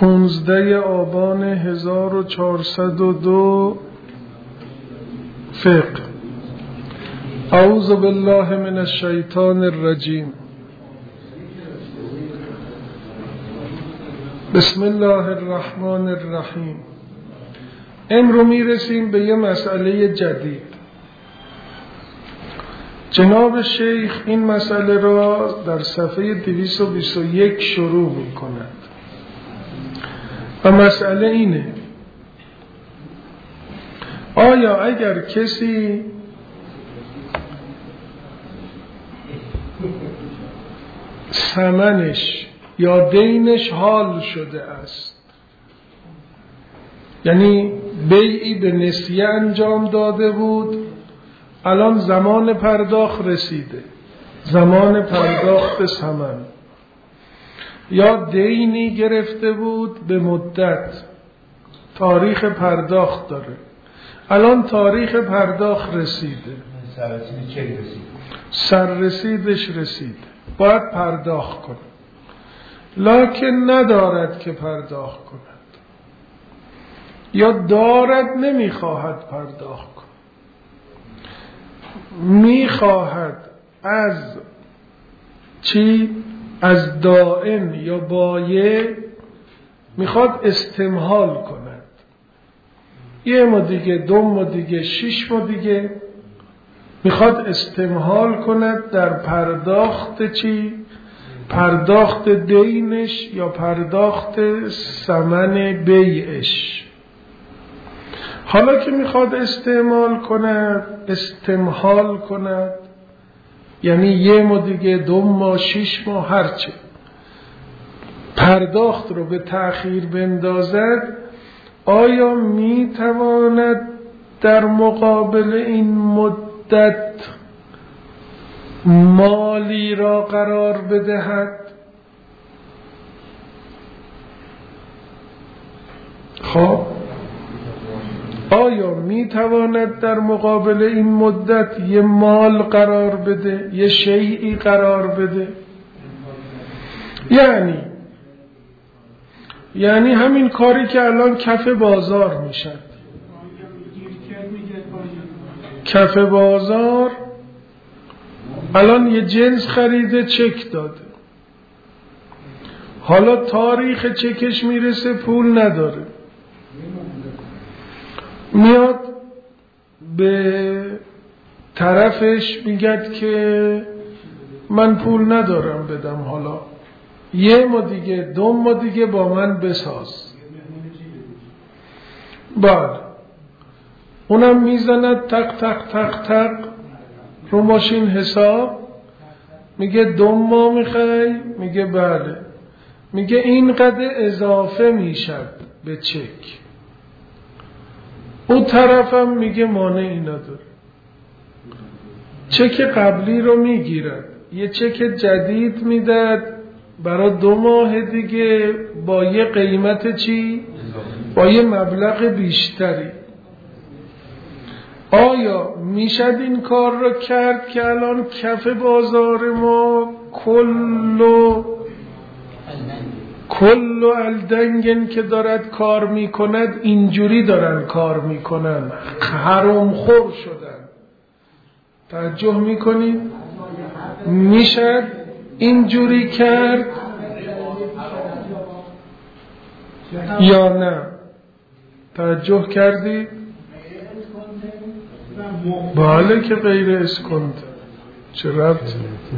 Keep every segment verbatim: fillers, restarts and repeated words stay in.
پونزده آبان هزار و چهارصد و دو فقه. اعوذ بالله من الشیطان الرجیم. بسم الله الرحمن الرحیم. امرو میرسیم به یه مسئله جدید. جناب شیخ این مسئله را در صفحه دویست و بیست و یک شروع می کند و مسئله اینه: آیا اگر کسی ثمنش یا دینش حال شده است، یعنی بیعی به نسیه انجام داده بود، الان زمان پرداخت رسیده، زمان پرداخت ثمن، یا دینی گرفته بود به مدت، تاریخ پرداخت داره، الان تاریخ پرداخت رسیده، سررسیدش رسیده، باید پرداخت کنه، لکن ندارد که پرداخت کند، یا دارد نمیخواهد پرداخت کند، میخواهد از چی؟ از دائن یا بایع میخواد استمهال کند، یه ماه دیگه، دو ماه دیگه، شش ماه دیگه میخواد استمهال کند در پرداخت چی؟ پرداخت دینش یا پرداخت ثمن بیعش. حالا که میخواد استعمال کند، استمهال کند، یعنی یه ماه دیگه، دو ماه، شش ماه، هرچه پرداخت رو به تأخیر بندازد، آیا میتواند در مقابل این مدت مالی را قرار بدهد؟ خب آیا میتواند در مقابل این مدت یه مال قرار بده، یه شیئی قرار بده؟ یعنی یعنی همین کاری که الان کف بازار میشد. کف بازار الان یه جنس خریده، چک داده، حالا تاریخ چکش میرسه، پول نداره، میاد به طرفش میگد که من پول ندارم بدم، حالا یه ماه دیگه، دو ماه دیگه با من بساز. بعد اونم میزند تق تق تق تق رو ماشین حساب، میگه دو ماه میخوای؟ میگه بله. میگه اینقدر اضافه میشد به چک. اون طرفم میگه مانعی نداره، چک قبلی رو میگیرد، یه چک جدید میداد برای دو ماه دیگه با یه قیمت چی؟ با یه مبلغ بیشتری. آیا میشد این کار رو کرد که الان کف بازار ما کلو کلو الدنگن که دارد کار میکند، اینجوری دارن کار میکنن، حرام خور شدن. توجه میکنید؟ میشد اینجوری کرد یا نه؟ توجه کردید؟ بله که غیر اسکنده. چه ربطی؟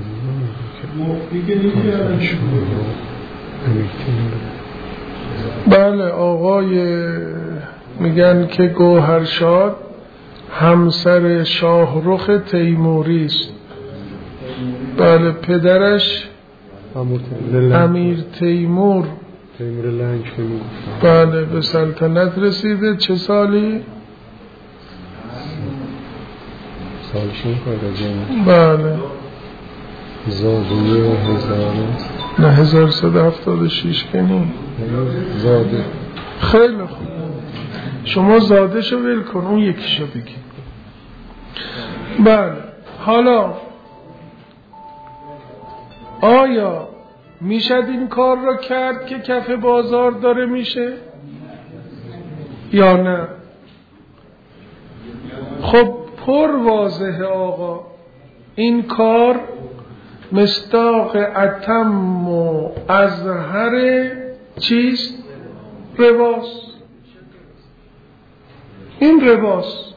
بله، آقای میگن که گوهرشاد همسر شاهرخ تیموری است. بله، پدرش امیر تیمور تیمور لنگ. بله، به سلطنت رسیده. چه سالی؟ سالش نمی‌کنه. بله، زاده هزار نه هزار سد هفتاد و شیش کنی زاده. خیلی خوب، شما زاده شو ول کن، اون یکیشو بگی. بله، حالا آیا میشد این کار را کرد که کف بازار داره میشه یا نه؟ خب پر واضحه آقا، این کار مصداق اتم و اظهر چیست؟ رباست. این رباست.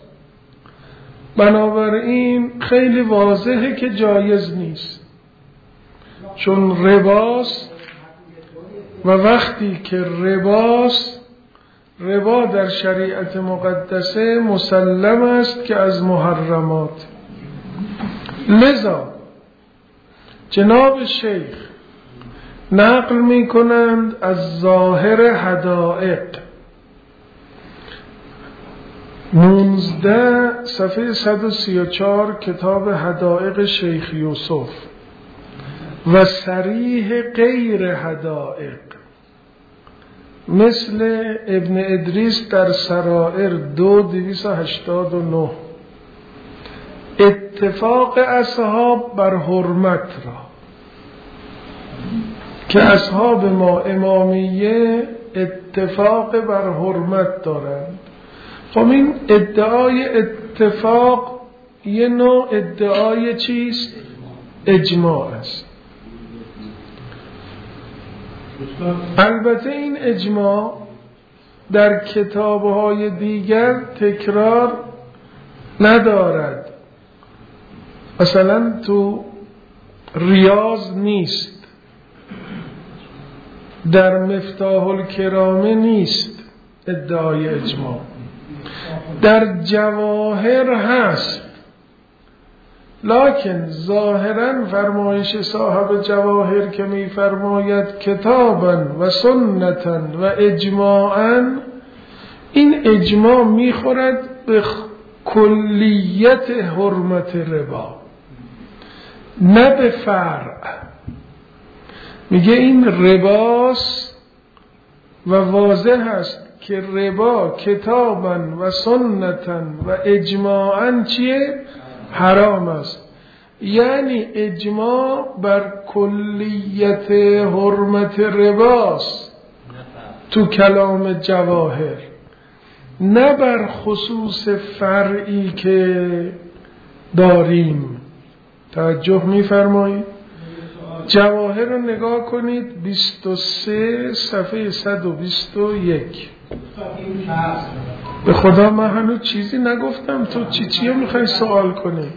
بنابراین خیلی واضحه که جایز نیست، چون رباست و وقتی که رباست، ربا در شریعت مقدسه مسلم است که از محرمات. لذا جناب شیخ نقل می کنند از ظاهر حدائق نوزده صفحه صد و سی و چهار کتاب حدائق شیخ یوسف و صریح غیر حدائق مثل ابن ادریس در سرائر دو دویست و هشتاد و نه اتفاق اصحاب بر حرمت را که اصحاب ما امامیه اتفاق بر حرمت دارند. خب این ادعای اتفاق یه نوع ادعای چیست؟ اجماع است. البته این اجماع در کتابهای دیگر تکرار ندارد، مثلا تو ریاض نیست، در مفتاح الکرامه نیست ادعای اجماع، در جواهر هست، لکن ظاهرا فرمایش صاحب جواهر که می فرماید کتابا و سنتا و اجماعا، این اجماع می خورد به کلیت حرمت ربا نه به فرع. میگه این رباست و واضح است که ربا کتابا و سنتا و اجماعا چیه؟ حرام است. یعنی اجماع بر کلیت حرمت رباست تو کلام جواهر، نه بر خصوص فرعی که داریم. توجه می‌فرمایید؟ جواهر رو نگاه کنید، بیست و سه صفحه صد و بیست و یک. به خدا من هنوز چیزی نگفتم، تو چی چیه میخوای سوال کنی؟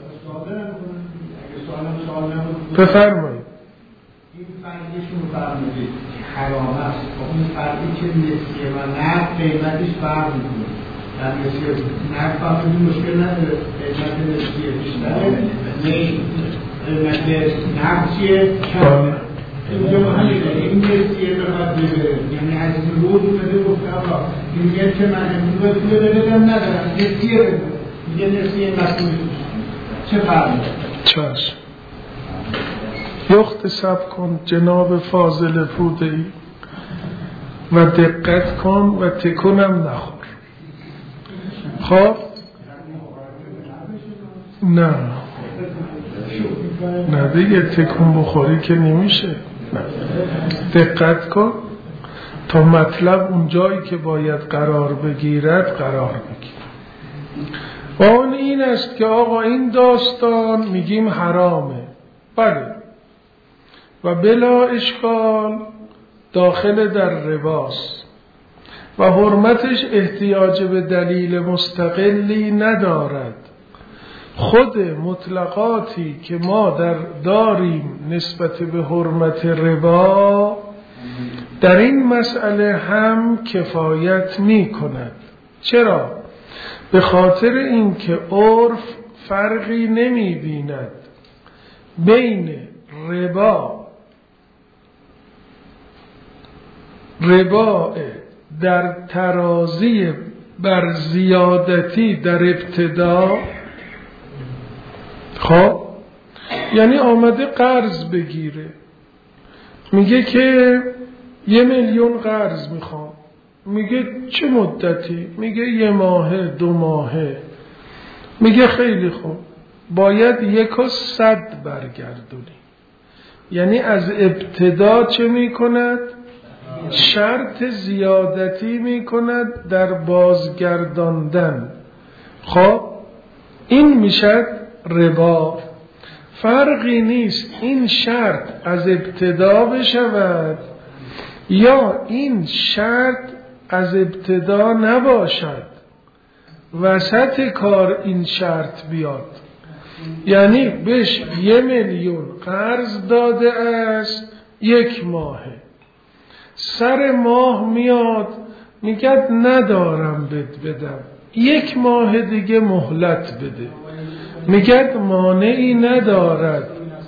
بفرمایید. این فرقیشون فرمودید حرام است، اون فرقی که نسیه و نقد قیمتش فرق میکنه. در نسیه نقد فرقی مشکل نداره، قیمت نسیه بیشتره، قیمت نقد چیه؟ کمه. اینجا همینه، این نسیه بخواد ببره، یعنی از این روز اومده گفته آقا این میگه که من امروز پول بدم ندارم، نسیه بدم، میگه نسیه مسئول چه فرقی داره؟ چشم. یختصب کن جناب فاضل پوده‌ای و دقت کن و تکونم نخور. خب نه نه دیگه تکون بخوری که نمیشه. نه. دقت کن تا مطلب اون جایی که باید قرار بگیرد قرار بگیر. و اون این است که آقا این داستان میگیم حرامه، بله، و بلا اشکال داخل در رباست و حرمتش احتیاج به دلیل مستقلی ندارد. خود مطلقاتی که ما در داریم نسبت به حرمت ربا در این مسئله هم کفایت می کند. چرا؟ به خاطر اینکه عرف فرقی نمی بیند بین ربا ربا در ترازی بر زیادتی در ابتدا، خب یعنی آمده قرض بگیره، میگه که یه میلیون قرض میخوام، میگه چه مدتی؟ میگه یه ماهه دو ماهه. میگه خیلی خوب، باید یک و صد برگردونی. یعنی از ابتدا چه می کند؟ شرط زیادتی می کند در بازگرداندن. خب این میشد ربا. فرقی نیست این شرط از ابتدا بشود یا این شرط از ابتدا نباشد، وسط کار این شرط بیاد. یعنی بهش یه میلیون قرض داده است، یک ماهه، سر ماه میاد میگه ندارم بد بدم، یک ماه دیگه مهلت بده، میگه مانعی ندارد،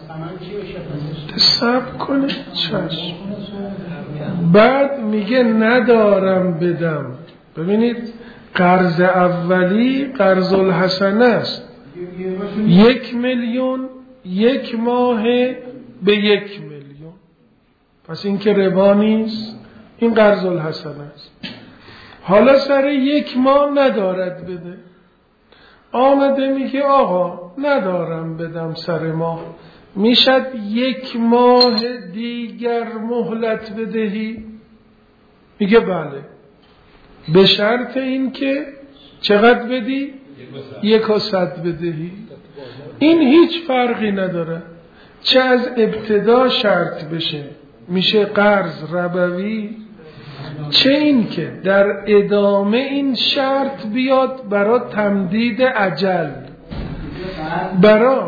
صبر کنه چشم. بعد میگه ندارم بدم. ببینید قرض اولی قرض الحسنه است، یک میلیون یک ماه به یک میلیون، پس این که ربا نیست، این قرض الحسنه است. حالا سر یک ماه ندارد بده، آمده میگه آقا ندارم بدم سر ماه، میشد یک ماه دیگر مهلت بدهی؟ میگه بله، به شرط این که چقدر بدی؟ یک و صد بدهی. این هیچ فرقی نداره، چه از ابتدا شرط بشه میشه قرض ربوی، چه این که در ادامه این شرط بیاد برای تمدید اجل، برای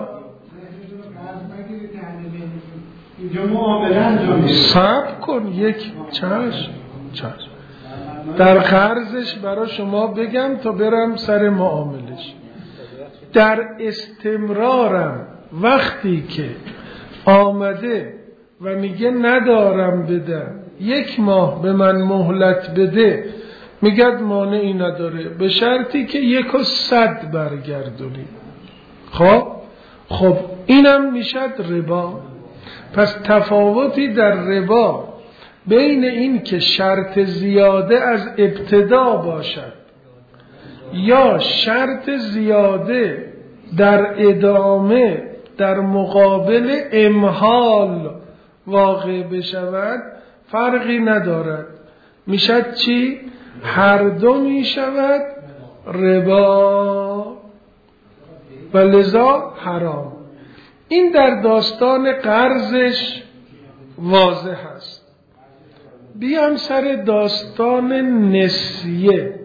صبر کن یک چشم چشم در قرضش برای شما بگم تا برم سر معاملش. در استمرارم وقتی که آمده و میگه ندارم بدم، یک ماه به من مهلت بده، میگه مانعی نداره به شرطی که یک و صد برگردونی. خب خب اینم میشد ربا. پس تفاوتی در ربا بین این که شرط زیاده از ابتدا باشد یا شرط زیاده در ادامه در مقابل امحال واقع بشود فرقی ندارد، میشد چی؟ هر دو میشود ربا و لذا حرام. این در داستان قرضش واضح است. بیام سر داستان نسیه.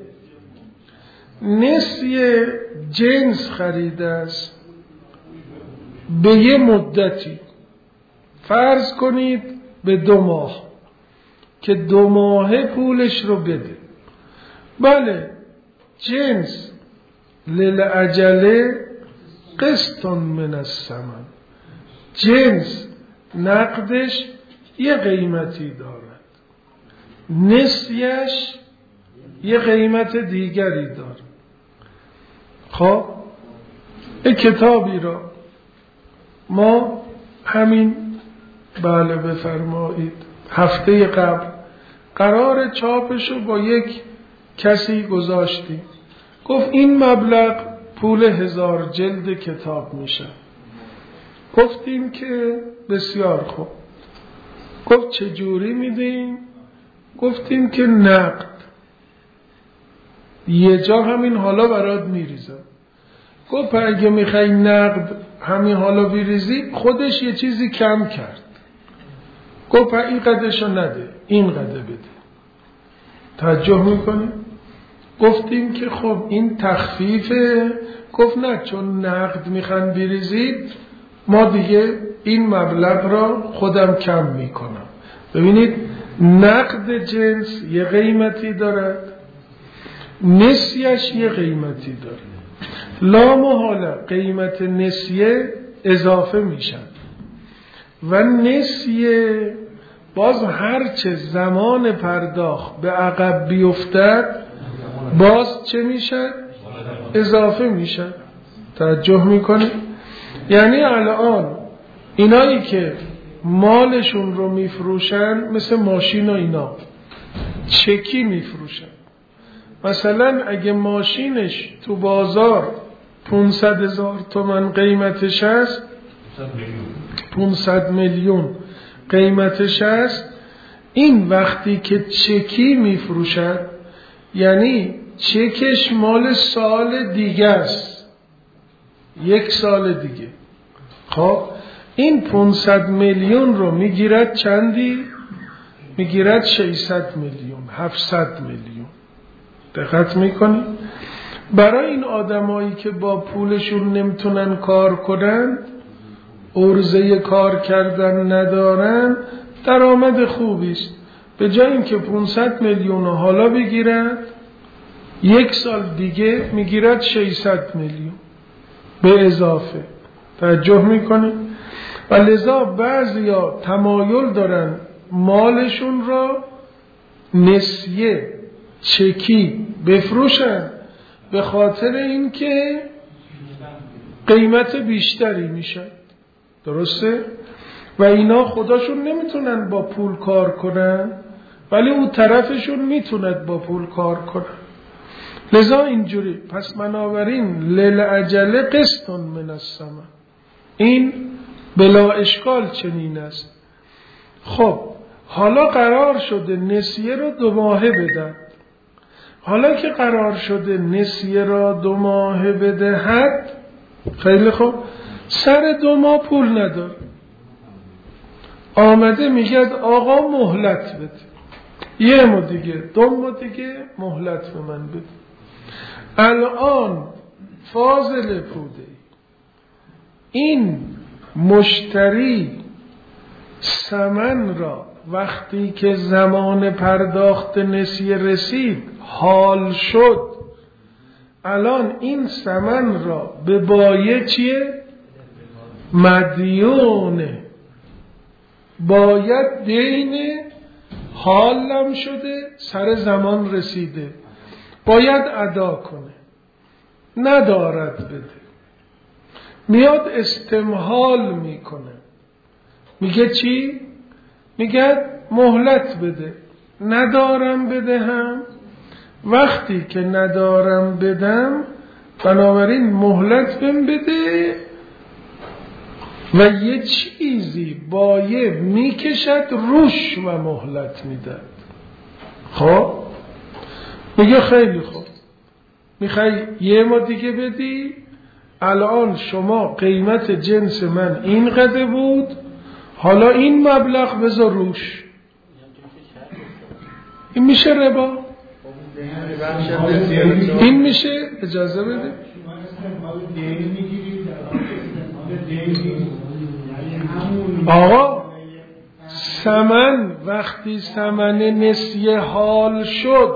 نسیه جنس خریده است به یه مدتی، فرض کنید به دو ماه، که دو ماه پولش رو بده. بله، جنس للعجله قسط من الثمن، جنس نقدش یه قیمتی دارد، نسیش یه قیمت دیگری دارد. خب این کتابی را ما همین بله بفرمایید هفته قبل قرار چاپشو با یک کسی گذاشتیم، گفت این مبلغ پول هزار جلد کتاب میشه. گفتیم که بسیار خوب. گفت چجوری میدیم؟ گفتیم که نقد، یه جا همین حالا برات میریزم. گفت اگه میخوای نقد همین حالا بریزی، خودش یه چیزی کم کرد. گفت این قدرشو نده، این قدر بده. توجه میکنی؟ گفتیم که خب این تخفیفه. گفت نه، چون نقد میخوان بریزید ما دیگه این مبلغ را خودم کم میکنم. ببینید نقد جنس یه قیمتی دارد، نسیش یه قیمتی داره. لا محاله قیمت نسیه اضافه میشن و نسیه باز هرچه زمان پرداخت به عقب بیفتد باز چه میشن؟ اضافه میشن. توجه میکنه؟ یعنی الان اینایی که مالشون رو میفروشن مثل ماشین و اینا چکی میفروشن. مثلا اگه ماشینش تو بازار پونصد هزار تومان قیمتش هست، پونصد میلیون قیمتش هست، این وقتی که چکی میفروشد یعنی چکش مال سال دیگه است، یک سال دیگه. خب این پانصد میلیون رو میگیرد چندی؟ میگیرد ششصد میلیون، هفتصد میلیون. دقت میکنی؟ برای این آدمایی که با پولشون نمیتونن کار کنن، عرضه کار کردن ندارن، درآمد خوبی است. به جای اینکه پانصد میلیون حالا بگیرد، یک سال دیگه میگیرد ششصد میلیون به اضافه. توجه میکنه؟ و لذا بعضیا تمایل دارن مالشون را نسیه چکی بفروشن به خاطر اینکه قیمت بیشتری میشه. درسته؟ و اینا خودشون نمیتونن با پول کار کنن، ولی اون طرفشون میتوند با پول کار کنن. لذا اینجوری. پس بنابراین للعجله قسط من الثمن، این بلا اشکال چنین است. خب حالا قرار شده نسیه رو دو ماهه بدن. حالا که قرار شده نسیه را دو ماهه بدهد، خیلی خوب، سر دو ماه پول نداره، آمده میگه آقا مهلت بده، یه ماه دیگه، دو ماه دیگه مهلت به من بده. الان فاضل پوده این مشتری ثمن را وقتی که زمان پرداخت نسیه رسید حال شد، الان این ثمن را به بایع چیه؟ مدیونه، باید دین حالم شده، سر زمان رسیده، باید ادا کنه، ندارد بده. میاد استمهال میکنه، میگه چی؟ میگه مهلت بده، ندارم بده هم. وقتی که ندارم بدم بنابراین مهلت بهم بده و یه چیزی بایع میکشد روش و مهلت میدد. خب میگه خیلی خوب، میخوای یه ما دیگه بدی، الان شما قیمت جنس من این قدر بود، حالا این مبلغ بذار روش. این میشه ربا؟ این میشه؟ اجازه بده. آقا ثمن وقتی ثمن نسیه حال شد،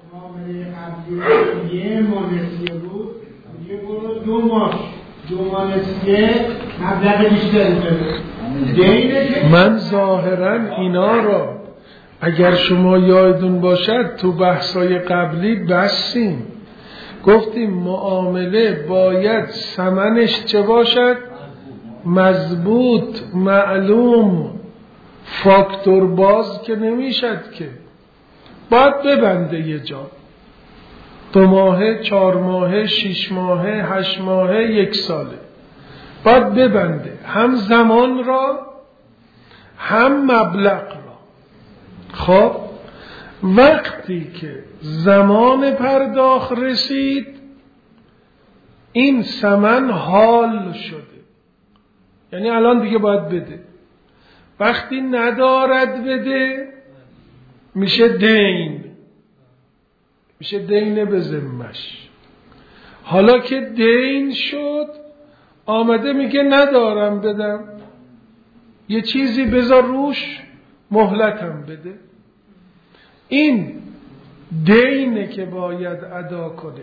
یه ماه نسیه بود، یه برو دو ماه دو ماه نسیه مبلغ بیشتری بده. من ظاهرا اینا را اگر شما یادتون باشد تو بحثای قبلی بستیم، گفتیم معامله باید ثمنش چه باشد؟ مضبوط، معلوم، فاکتور باز که نمیشد، که باید ببنده یه جا، دو ماهه، چهار ماهه، شش ماهه، هشت ماهه، یک ساله، باید ببنده هم زمان را هم مبلغ را. خب وقتی که زمان پرداخت رسید، این ثمن حال شده، یعنی الان دیگه باید بده. وقتی ندارد بده میشه دین، میشه دین به ذمش. حالا که دین شد آمده میگه ندارم بدم، یه چیزی بذار روش، مهلتم بده. این دینه که باید ادا کنه،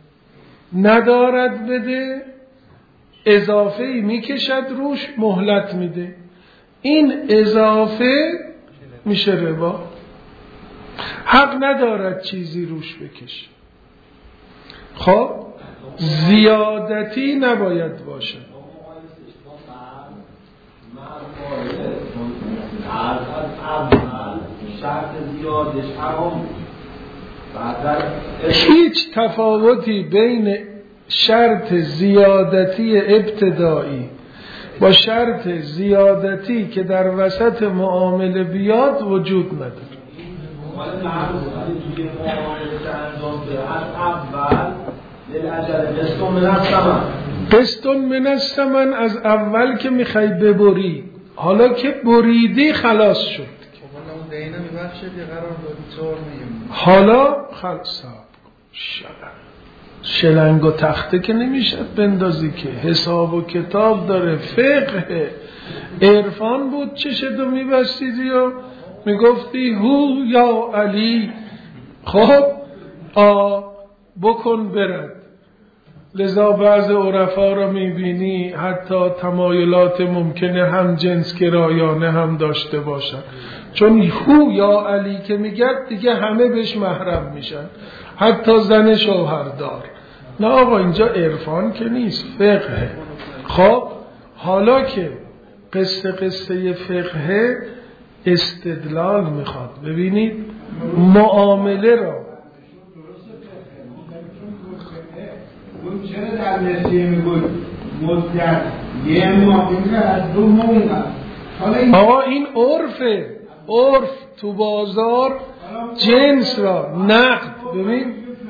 ندارد بده، اضافه میکشد روش، مهلت میده. این اضافه میشه ربا. حق ندارد چیزی روش بکشه. خب زیادتی نباید باشه. هیچ تفاوتی بین شرط زیادتی ابتدایی با شرط زیادتی که در وسط معامله بیاد وجود نداره. قسط من الثمن از اول که میخوای ببری، حالا که بریدی خلاص شد. حالا خلاص شلنگ و تخته که نمیشد بندازی که، حساب و کتاب داره، فقه عرفان بود. چشتو میبستیدی و میگفتی هو یا علی، خب آ بکن برد. لذا بعض عرفا را میبینی حتی تمایلات ممکنه هم جنس گرایانه هم داشته باشن، چون هو یا علی که میگرد دیگه همه بهش محرم میشن، حتی زن شوهردار. نه آقا اینجا عرفان که نیست، فقه. خب حالا که قصه قصه فقه استدلال میخواد. ببینید معامله را اون چرا در نسیه میگوید مدت یه ماه اینکه از دو ماه. آقا این عرفه، عرف تو بازار جنس را نقد. ببین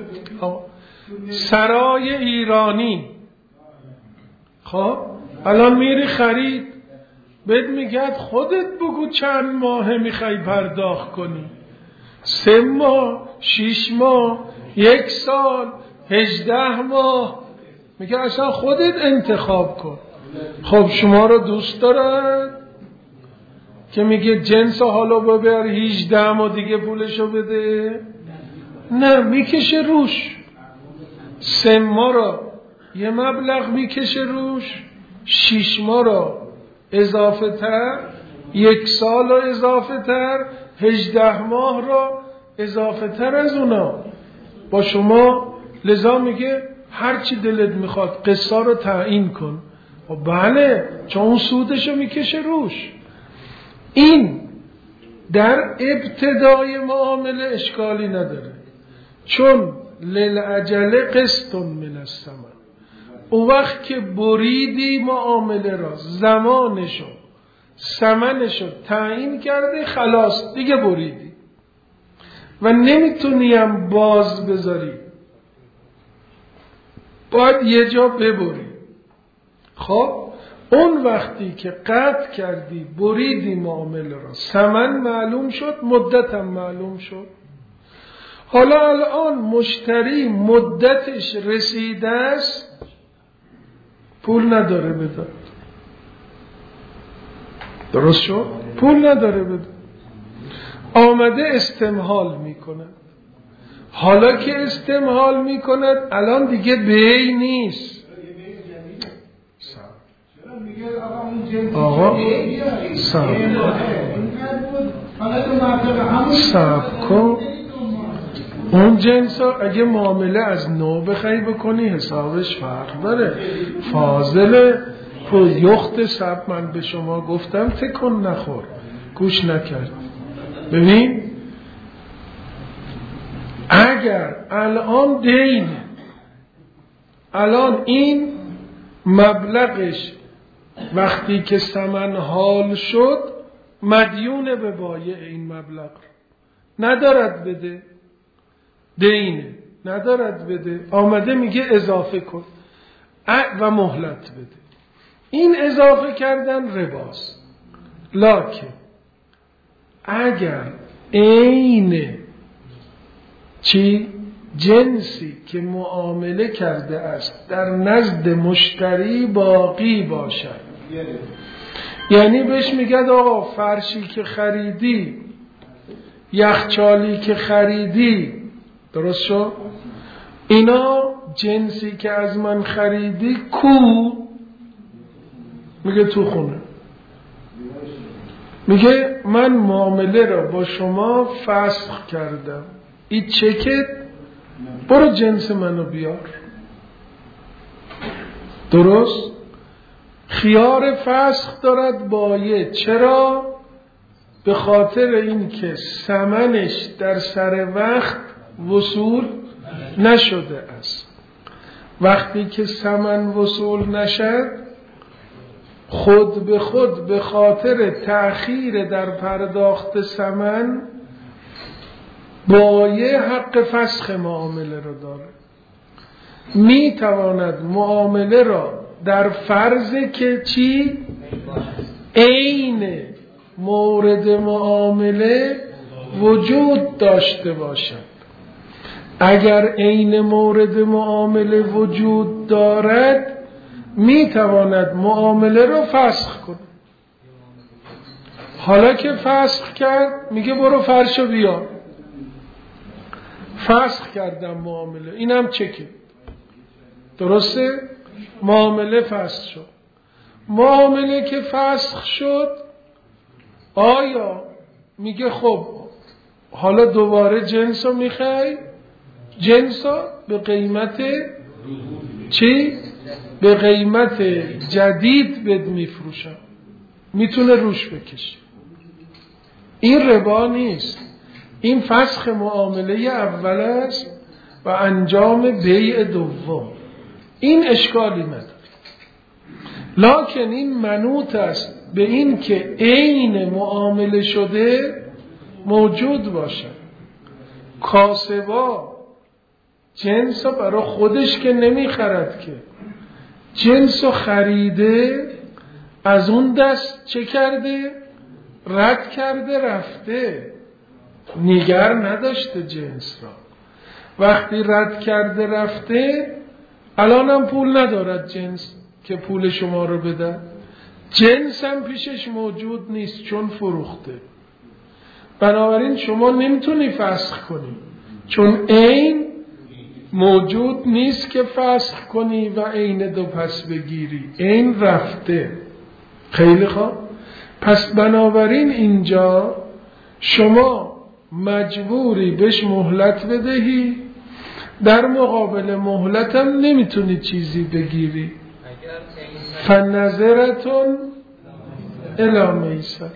سرای ایرانی، خب الان میری خرید، بهت میگه خودت بگو چند ماه میخوای پرداخت کنی، سه ماه، شیش ماه، یک سال، هجده ماه، میگه اصلا خودت انتخاب کن. خب شما رو دوست دارد که میگه جنس حالا ببر هجده ماه دیگه پولشو بده؟ نه، میکشه روش. سه ماه را یه مبلغ میکشه روش، شیش ماه را اضافه تر، یک سال را اضافه تر، هجده ماه را اضافه تر از اونا با شما. لذا میگه هر چی دلت میخواد قصه رو تعیین کن. و بله، چون اون سودشو میکشه روش. این در ابتدای معامله اشکالی نداره، چون للعجله قسط من الثمن. اون وقت که بریدی معامله را، زمانشو ثمنشو تعیین کرده، خلاص دیگه بریدی و نمیتونیم باز بذاری، باید یه جا ببری. خب اون وقتی که قطع کردی، بریدی معامله را، ثمن معلوم شد، مدت هم معلوم شد. حالا الان مشتری مدتش رسیده است، پول نداره بده. درست شد؟ پول نداره بده. آمده استمهال میکند. حالا که استمهال میکند الان دیگه بی نیست. آقا سب سب کن. اون جنس ها اگه معامله از نو بخوای بکنی حسابش فرق داره. فاضل یخت سب من به شما گفتم تکن نخور، گوش نکرد. ببین اگر الان دین، الان این مبلغش وقتی که ثمن حال شد مدیون به بایع، این مبلغ ندارد بده، دینه ندارد بده، آمده میگه اضافه کن و مهلت بده. این اضافه کردن رباست. لکن اگر عین چی جنسی که معامله کرده است در نزد مشتری باقی باشد، یعنی بهش میگه آقا فرشی که خریدی، یخچالی که خریدی، درست شد؟ اینا جنسی که از من خریدی کو؟ میگه تو خونه. میگه من معامله را با شما فسخ کردم، این چکت برو جنس منو بیار. درست؟ خیار فسخ دارد بایع. چرا؟ به خاطر این که ثمنش در سر وقت وصول نشده است. وقتی که ثمن وصول نشد، خود به خود به خاطر تأخیر در پرداخت ثمن بایع حق فسخ معامله را داره. می تواند معامله را در فرض که چی؟ عین مورد معامله وجود داشته باشد. اگر عین مورد معامله وجود دارد می تواند معامله را فسخ کند. حالا که فسخ کرد میگه برو فرشو بیار. فسخ کردم معامله، اینم چکه، درسته؟ معامله فسخ شد. معامله که فسخ شد آیا میگه خب حالا دوباره جنس رو میخوای؟ جنس رو به قیمت چی؟ به قیمت جدید بد میفروشم، میتونه روش بکشه. این ربا نیست، این فسخ معامله اول است و انجام بیع دوم. این اشکالی نداره، لکن این منوط است به این که عین معامله شده موجود باشد. کاسبا جنس برای خودش که نمیخرد، که جنس خریده از اون دست چه کرده؟ رد کرده رفته، نگر نداشته جنس را. وقتی رد کرده رفته الانم پول ندارد جنس که پول شما رو بده، جنس هم پیشش موجود نیست چون فروخته. بنابراین شما نمیتونی فسخ کنی چون عین موجود نیست که فسخ کنی و عین دو پس بگیری، عین رفته. خیلی خوب، پس بنابراین اینجا شما مجبوری بهش مهلت بدهی، در مقابل مهلت هم نمیتونی چیزی بگیری. فنظرتون الی میسر.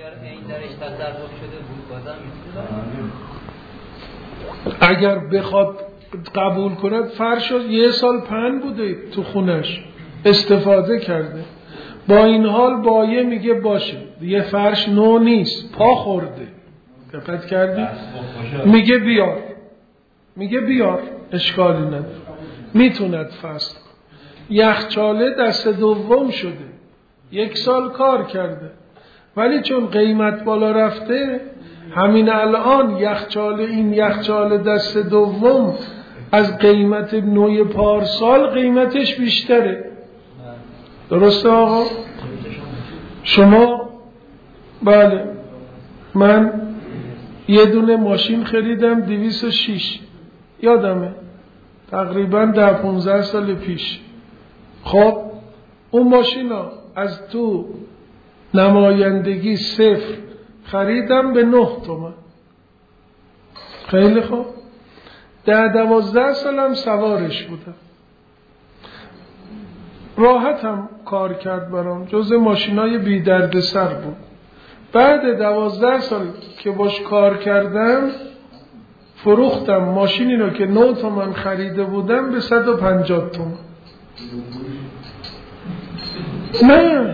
اگر بخواد قبول کند، فرش یه سال پن بوده تو خونش استفاده کرده، با این حال بایه میگه باشه یه فرش نو نیست، پا خورده، دقت کردی؟ میگه بیار، میگه بیار، اشکالی نداره، میتوند فسخ. یخچاله دست دوم شده، یک سال کار کرده، ولی چون قیمت بالا رفته همین الان یخچاله، این یخچاله دست دوم از قیمت نوی پارسال قیمتش بیشتره. درسته آقا؟ شما بله، من یه دونه ماشین خریدم دویست و شش، یادمه تقریبا ده پونزده سال پیش. خب اون ماشین ها از تو نمایندگی صفر خریدم به نه تومن. خیلی خوب، ده دوازده سالم سوارش بودم، راحت هم کار کرد برام، جز ماشینای بی درد سر بود. بعد دوازده سال که باش کار کردم فروختم ماشینی رو که نه تومن خریده بودم به صد و پنجاه تومن. نه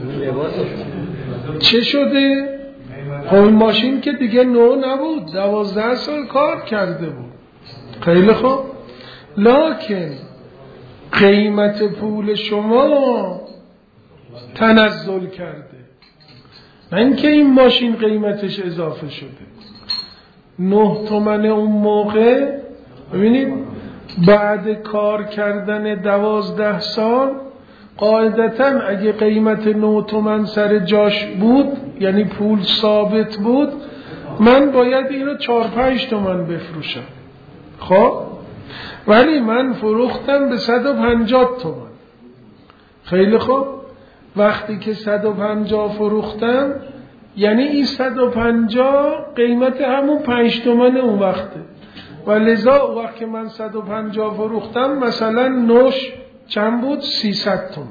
چه شده؟ خب این ماشین که دیگه نو نبود، دوازده سال کار کرده بود. خیلی خوب، لکن قیمت پول شما تنزل کرده، نه اینکه این ماشین قیمتش اضافه شده. نه تومن اون موقع، ببینید بعد کار کردن دوازده سال قاعدتاً اگه قیمت نه تومن سر جاش بود، یعنی پول ثابت بود، من باید اینو چار پنج تومن بفروشم. خب ولی من فروختم به صد و پنجاه تومن. خیلی خوب، وقتی که صد و پنجاه فروختم یعنی این صد و پنجاه قیمت همون پنج تومن اون وقته، و لذا وقتی که من صد و پنجاه فروختم مثلا نوش چند بود؟ سیصد تومن.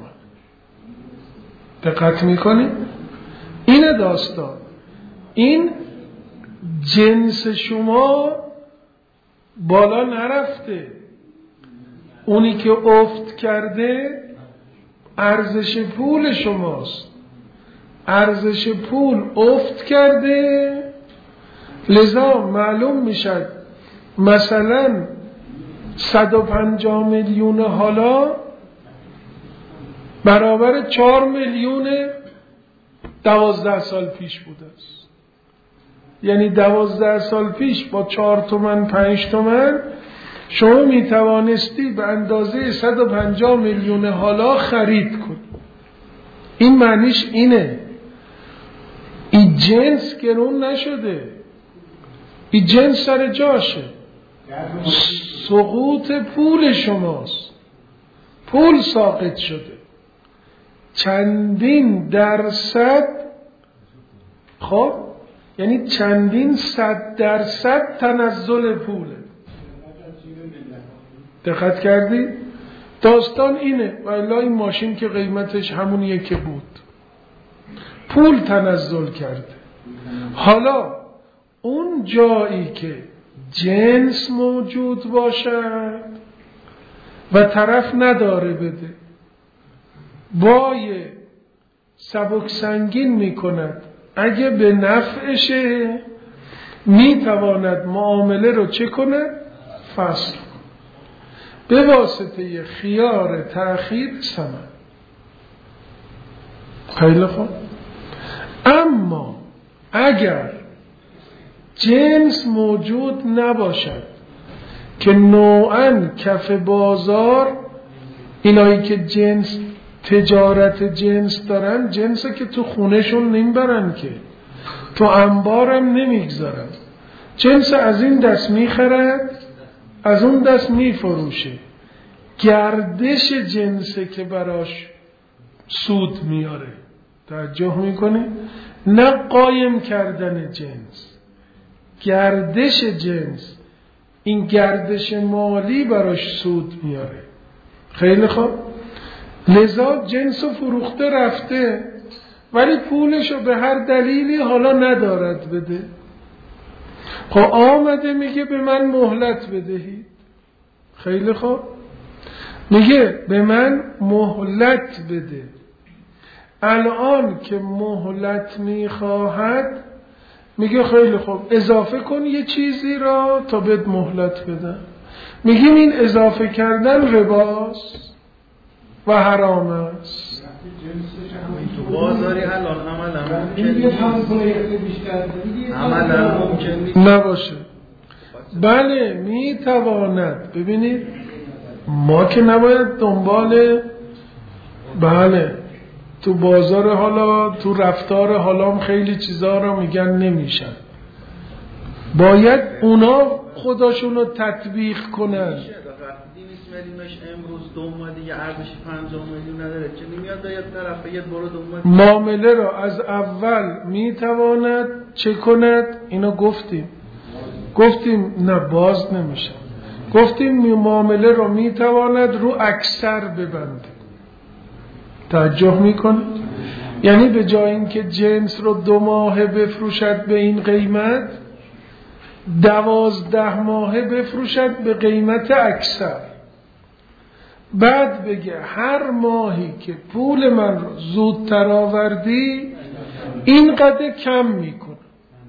دقت میکنی؟ اینه داستان. این جنس شما بالا نرفته، اونی که افت کرده ارزش پول شماست. ارزش پول افت کرده، لذا معلوم میشد مثلا صد و پنجاه میلیون حالا برابر چهار میلیون دوازده سال پیش بوده است. یعنی دوازده سال پیش با چهار تومن پنج تومن شما می توانستی به اندازه صد و پنجاه میلیون حالا خرید کنی. این معنیش اینه، این جنس گرون نشده، این جنس سر جاشه، سقوط پول شماست. پول ساقط شده، چندین درصد، خب یعنی چندین صد درصد تنزل پوله. دقت کردی؟ داستان اینه. والا این ماشین که قیمتش همونیه که بود، پول تنزل کرده. حالا اون جایی که جنس موجود باشد و طرف نداره بده، بای سبک سنگین می کند، اگه به نفعشه می تواند معامله رو چه کند؟ فصل به واسطه خیار تأخیر ثمن. خیلی خوب. اما اگر جنس موجود نباشد که نوعاً کف بازار، اینایی که جنس تجارت جنس دارن، جنسه که تو خونهشون نمیبرن، که تو انبارم نمیگذارن، جنس از این دست میخرد از اون دست میفروشه، گردش جنسه که براش سود میاره. توجه میکنه؟ نه قایم کردن جنس، گردش جنس، این گردش مالی براش سود میاره. خیلی خوب. لذا جنس فروخته رفته، ولی پولشو به هر دلیلی حالا ندارد بده. خب آمده میگه به من مهلت بدهید. خیلی خوب. میگه به من مهلت بده. الان که مهلت میخواهد میگه خیلی خوب اضافه کن یه چیزی را تا بهت مهلت بدم. میگیم این اضافه کردن رباست و حرام است. تو بازاری الان عملا ممکن نباشه. بله میتواند. ببینید ما که نباید دنبال، بله تو بازار حالا، تو رفتار حالا خیلی چیزا رو میگن نمیشن، باید اونا خودشونو تطبیق کنن. دویست میلیونش امروز دو ماه دیگه ارزش پنجاه میلیون نداره که نمیاد یه طرف یه برو دو ماه معامله رو از اول میتواند چه کند؟ اینو گفتیم گفتیم نه باز نمیشه. گفتیم معامله رو میتواند رو اکثر ببنده. توجه میکنه؟ یعنی به جای اینکه جنس رو دو ماهه بفروشد به این قیمت، دوازده ماهه بفروشد به قیمت اکثر. بعد بگه هر ماهی که پول من رو زودتر آوردی اینقدر کم میکنه.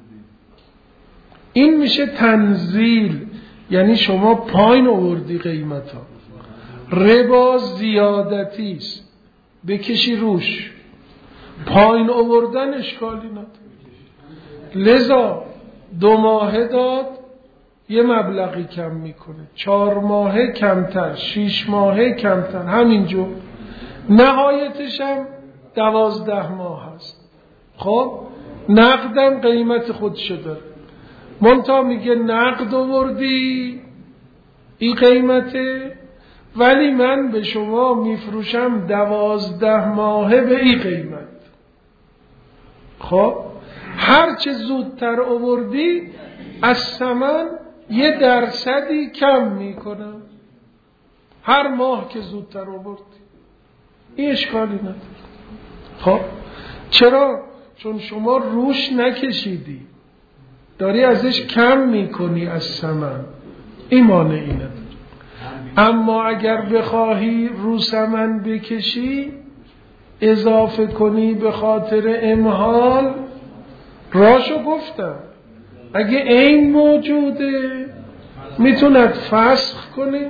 این میشه تنزیل، یعنی شما پایین آوردی قیمت ها. ربا زیادتی است، بکشی روش. پایین آوردن اشکالی نداره. لذا دو ماهه داد یه مبلغی کم میکنه، چهار ماهه کمتر، شیش ماهه کمتر، همینجور نهایتش هم دوازده ماه هست. خب نقدم قیمت خودشو داره. منتها میگه نقد آوردی این قیمته، ولی من به شما میفروشم دوازده ماهه به این قیمت. خب هر چه زودتر آوردی از ثمن یه درصدی کم میکنم، هر ماه که زودتر آوردی. این اشکالی نداره. خب چرا؟ چون شما روش نکشیدی، داری ازش کم میکنی از ثمن. این مانعی نداره. اما اگر بخواهی رو ثمن بکشی اضافه کنی به خاطر امحال، راشو گفتم. اگه عین موجوده میتوند فسخ کنه.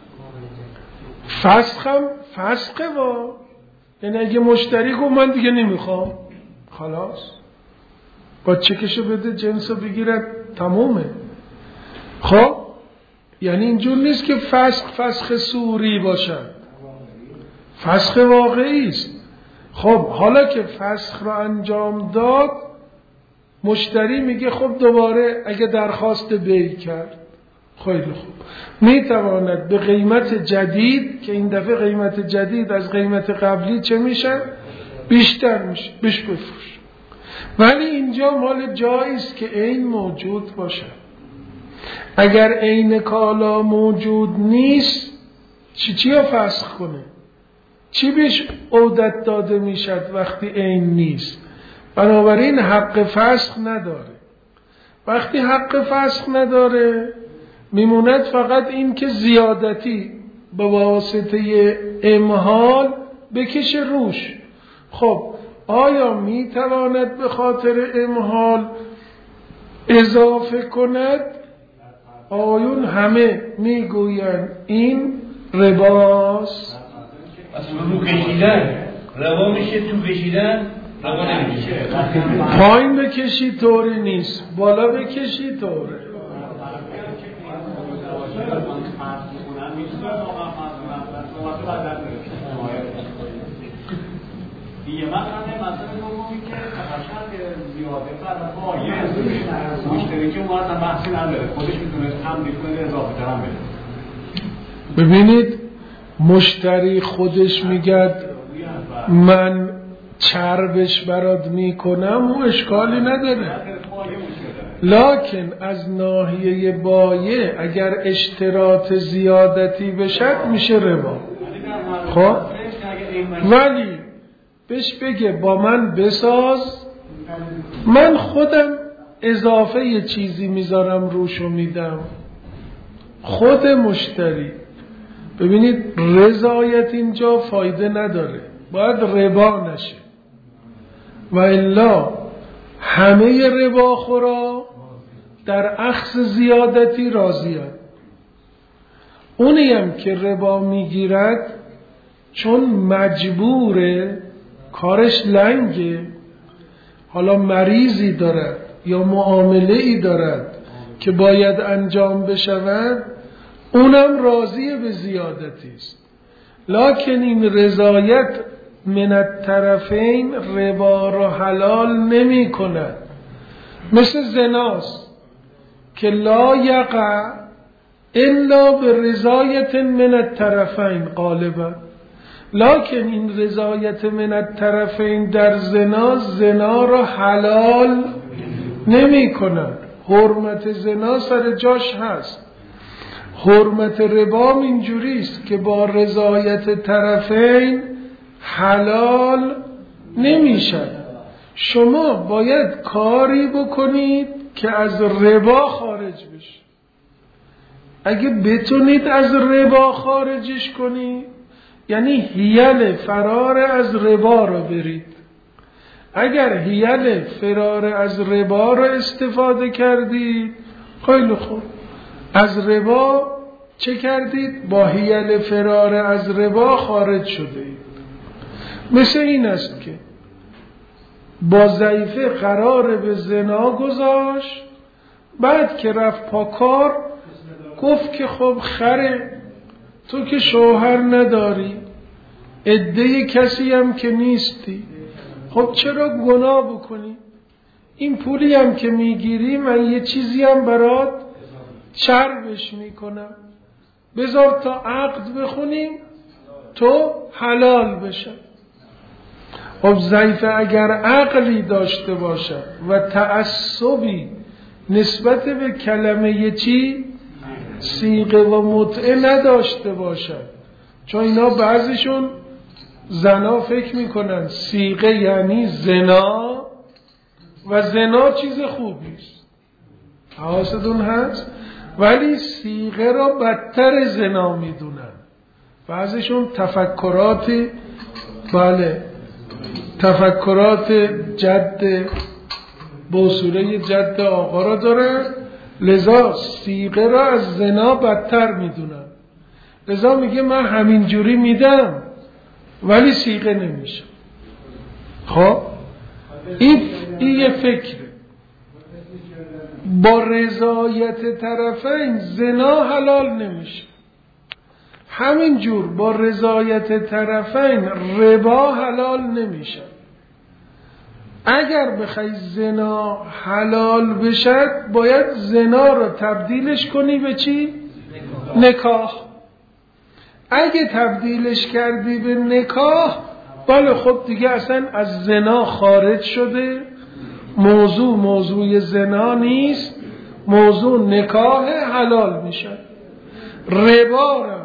فسخ هم فسخه با، یعنی اگه مشتری گفت من دیگه نمیخوام، خلاص با چکشو بده جنسو بگیرد، تمومه. خب یعنی اینجور نیست که فسخ فسخ صوری باشد، فسخ واقعی است. خب حالا که فسخ رو انجام داد، مشتری میگه خب دوباره اگه درخواست بیع کرد، خیلی خوب، میتواند به قیمت جدید که این دفعه قیمت جدید از قیمت قبلی چه میشه؟ بیشتر میشه، بهش بفروش. ولی اینجا مال جایی است که عین موجود باشه. اگر عین کالا موجود نیست، چی چی رو فسخ کنه؟ چی بهش عودت داده میشد وقتی عین نیست؟ بنابراین حق فسخ نداره. وقتی حق فسخ نداره، میموند فقط این که زیادتی به واسطه امحال بکشه روش. خب آیا میتواند به خاطر امحال اضافه کند؟ آیون همه میگویند این رباست. اصلا رو کشیدن روا میشه، تو کشیدن روا نمیشه. پایین بکشی طوری نیست، بالا بکشی طوره. دیگه من همه مثلا دومی که تفشن زیاده فرد با یه مشتری که اون اصلا بحثی نداره، خودش میتونه هم میکنه اضافه ترم بده. ببینید مشتری خودش میگد من چربش برات میکنم، اون اشکالی نداره. لکن از ناحیه بایع اگر اشتراط زیادتی بشد میشه ربا. خب ولی بهش بگه با من بساز، من خودم اضافه یه چیزی میذارم روشو میدم. خود مشتری، ببینید رضایت اینجا فایده نداره، باید ربا نشه. و الا همه رباخورا در اخذ زیادتی راضی‌اند. اونی هم که ربا میگیرد چون مجبوره، کارش لنگه، حالا مریضی دارد یا معامله‌ای دارد که باید انجام بشود، اونم راضیه به زیادتی است. لکن این رضایت من الطرفین ربا را حلال نمی کند. مثل زناست که لا یقع الا به رضایت من الطرفین غالبا. لکن این رضایت من الطرفین در زنا زنا را حلال نمی کند. حرمت زنا سر جاش هست، حرمت ربا اینجوری است که با رضایت طرفین حلال نمیشد. شما باید کاری بکنید که از ربا خارج بشه. اگه بتونید از ربا خارجش کنید، یعنی حیل فرار از ربا رو برید. اگر حیل فرار از ربا رو استفاده کردید، خیلی خوب، از ربا چه کردید؟ با حیل فرار از ربا خارج شده اید. مثل این است که با ضعیفه قرار به زنا گذاشت، بعد که رفت پاکار گفت که خب خره، تو که شوهر نداری، عده کسی هم که نیستی، خب چرا گناه بکنی؟ این پولی هم که میگیری من یه چیزی هم برات چربش میکنم، بذار تا عقد بخونیم تو حلال بشه. خب ضعیفه اگر عقلی داشته باشد و تعصبی نسبت به کلمه چی؟ صیغه و متعه نداشته باشد، چون اینا بعضیشون زنا فکر میکنن صیغه یعنی زنا و زنا چیز خوبیست، حواستون هست؟ ولی صیغه را بدتر زنا میدونن. بعضیشون تفکراتی بله تفکرات جد بوسوره جد آقا را دارن، لذا صیغه را از زنا بدتر میدونن. لذا میگه من همین جوری میدم ولی صیغه نمیشه. خب این این یه فکره. با رضایت طرفین زنا حلال نمیشه. همین جور با رضایت طرفین ربا حلال نمیشه. اگر بخوای زنا حلال بشد باید زنا رو تبدیلش کنی به چی؟ نکاح. اگه تبدیلش کردی به نکاح، بله خب دیگه اصلا از زنا خارج شده، موضوع موضوع زنا نیست، موضوع نکاح حلال میشه. ربا را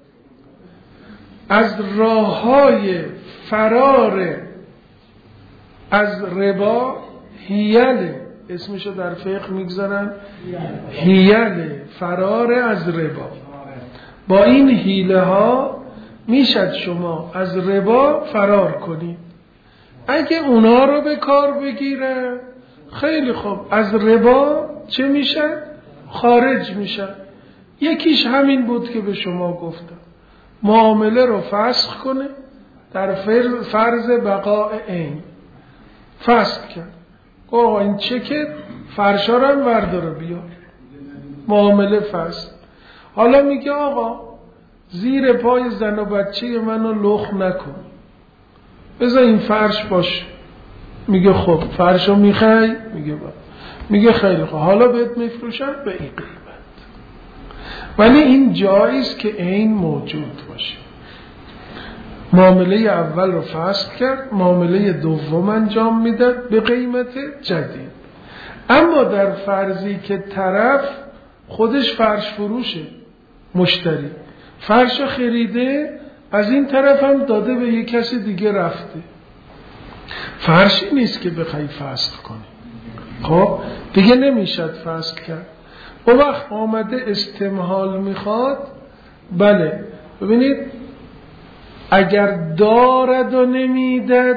از راههای فرار از ربا، حیل اسمشو در فقه میگذارن، حیل فرار از ربا. با این حیله ها میشد شما از ربا فرار کنید. اگه اونا رو به کار بگیره خیلی خوب، از ربا چه میشه؟ خارج میشه. یکیش همین بود که به شما گفتم، معامله رو فسخ کنه در فرض بقاء عین. فسخ کرد، آقا این چکت فرشارم ورداره بیار، معامله فسخ. حالا میگه آقا زیر پای زن و بچه منو لخ نکن، بذار این فرش باشه. میگه خب فرشو میخوای؟ میگه با. میگه خیلی خوب، حالا بهت میفروشم به این قیمت. ولی این جاییست که عین موجود باشه. معامله اول رو فسخ کرد، معامله دوم انجام میداد به قیمت جدید. اما در فرضی که طرف خودش فرش فروشه، مشتری فرش خریده، از این طرف هم داده به یک کسی دیگه رفته، فرشی نیست که بخوای فسخ کنی. خب دیگه نمیشد فسخ کرد. اون وقت آمده استمهال میخواد. بله ببینید، اگر دارد و نمیدد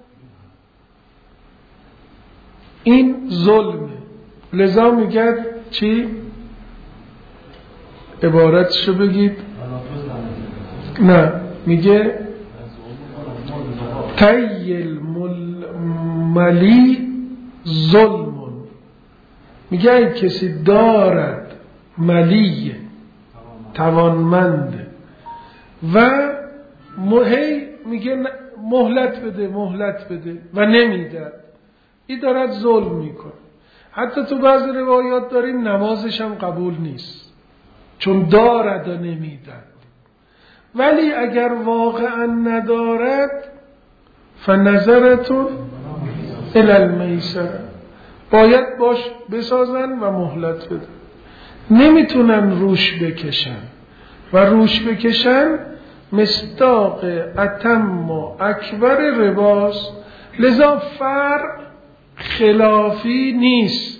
این ظلمه. لذا میگه چی؟ عبارتشو بگید. نه، میگه تیل ملی ظلم. میگه این کسی دارد، ملیه، توانمنده، و هی میگه مهلت بده مهلت بده و نمیدد، این دارد ظلم میکنه. حتی تو بعض روایات داریم نمازش هم قبول نیست، چون دارد و نمیدد. ولی اگر واقعا ندارد فنظرتون الی المیسره، باید باش بسازن و مهلت بدن. نمیتونن روش بکشن و روش بکشن مصداق اتم و اکبر رباست. لذا فرع خلافی نیست.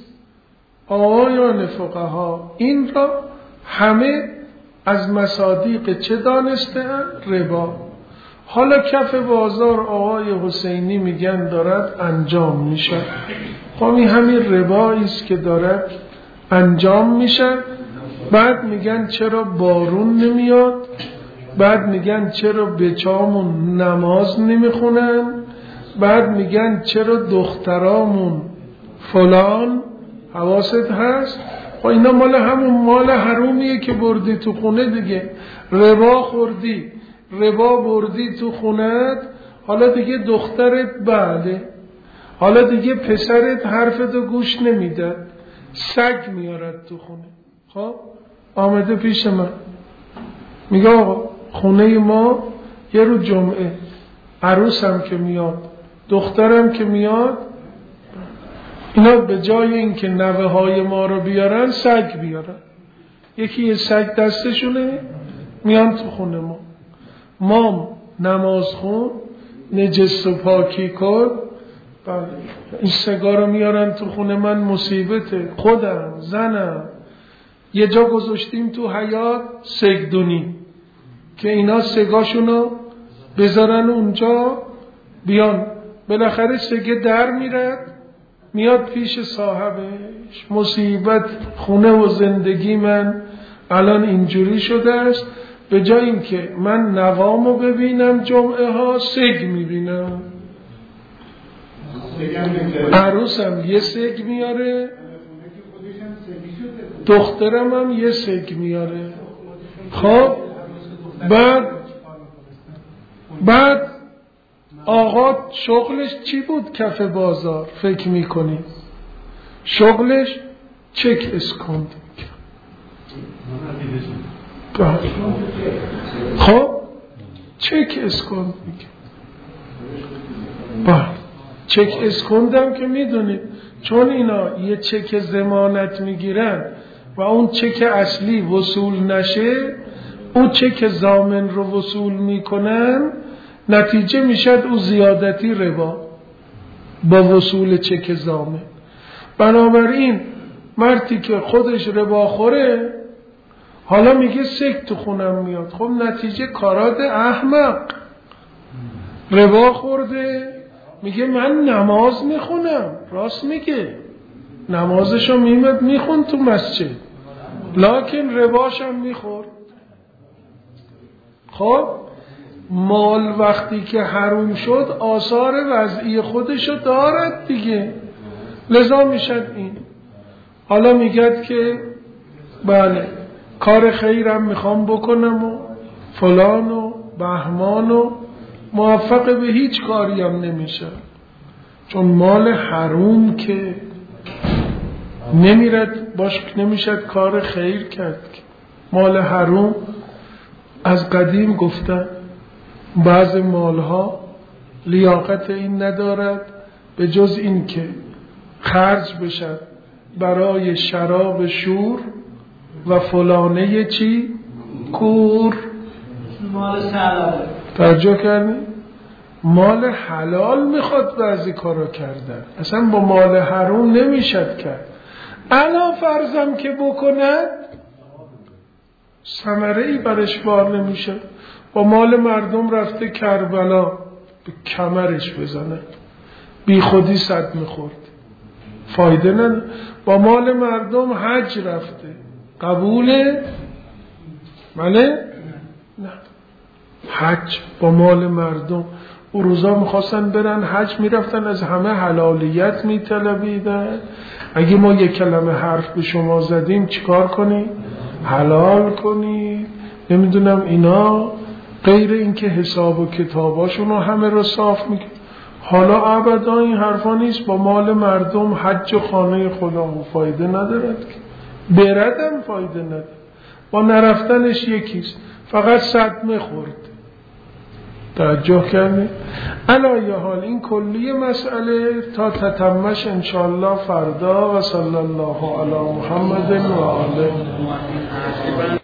آیان فقها این را همه از مصادیق چه دانسته‌اند؟ ربا. حالا کف بازار آقای حسینی میگن دارد انجام میشه. خب این همین ربایی است که دارد انجام میشه. بعد میگن چرا بارون نمیاد، بعد میگن چرا بچامون نماز نمیخونن، بعد میگن چرا دخترامون فلان. حواست هست؟ و اینا مال همون مال حرومیه که بردی تو خونه دیگه. ربا خوردی، ربا بردی تو خونت، حالا دیگه دخترت بله، حالا دیگه پسرت حرفتو گوش نمیداد، سگ میارد تو خونه. خب آمده پیش من میگه آقا خونه ما یه رو جمعه عروسم که میاد، دخترم که میاد، اینا به جای این که نوه های ما رو بیارن سگ بیارن. یکی یه سگ دستشونه میان تو خونه ما، ما نماز خون نجس و پاکی کن، بله این سگا رو میارن تو خونه من، مصیبته. خودم زنم یه جا گذاشتیم تو حیاط سگدونی که اینا سگاشونو بذارن اونجا، بیان بالاخره سگه در میرد میاد پیش صاحبش، مصیبت خونه و زندگی من الان اینجوری شده است، به جای اینکه من نوامو ببینم جمعه ها سگ میبینم. عروسم یه سگ میاره، دخترم هم یه سگ میاره. خب بعد بعد آقا شغلش چی بود کف بازار فکر میکنی؟ شغلش چک اسکاند. خب چک اسکاند میگه. بعد چک اسکندم که میدونید چون اینا یه چک ضمانت میگیرن و اون چک اصلی وصول نشه، اون چک ضامن رو وصول میکنن، نتیجه میشد او زیادتی ربا با وصول چک ضامن. بنابراین مردی که خودش ربا خوره حالا میگه سگ تو خونم میاد. خب نتیجه کارات احمق. ربا خورده میگه من نماز میخونم، راست میگه، نمازشو میمد میخون تو مسجد، لکن رباشم میخورد. خب مال وقتی که حروم شد آثار وضعی خودشو دارد دیگه، لذا میشد این. حالا میگد که بله کار خیرم میخوام بکنم و فلان و بهمان و موفق به هیچ کاریم نمیشه، چون مال حروم که نمیرد باش نمیشد کار خیر کرد. مال حروم از قدیم گفتن بعض مالها لیاقت این ندارد به جز این که خرج بشد برای شراب شور و فلانه چی؟ کور. مال حلال. توجه کردی؟ مال حلال میخواد بعضی کارا کردن، اصلا با مال حروم نمیشد کرد. الان فرضم که بکند ثمره ای برش بار نمیشه. با مال مردم رفته کربلا به کمرش بزنه، بی خودی صد میخورد، فایده نداره. با مال مردم حج رفته، قبوله؟ بله؟ نه. حج با مال مردم. او روزا میخواستن برن حج، میرفتن از همه حلالیت میطلبیدن. اگه ما یک کلمه حرف به شما زدیم چیکار کنی؟ حلال کنی. نمیدونم اینا، غیر اینکه حساب و کتاباشون رو همه رو صاف میکنه. حالا ابدا این حرفا نیست. با مال مردم حج و خانه خدا فایده ندارد که، بردم فایده ندارد، با نرفتنش یکیست، فقط صدمه خورد. توجه کردی؟ علایه حال این کلی مسئله تا تتمش انشاءالله فردا. و صلی الله علی محمد و آله.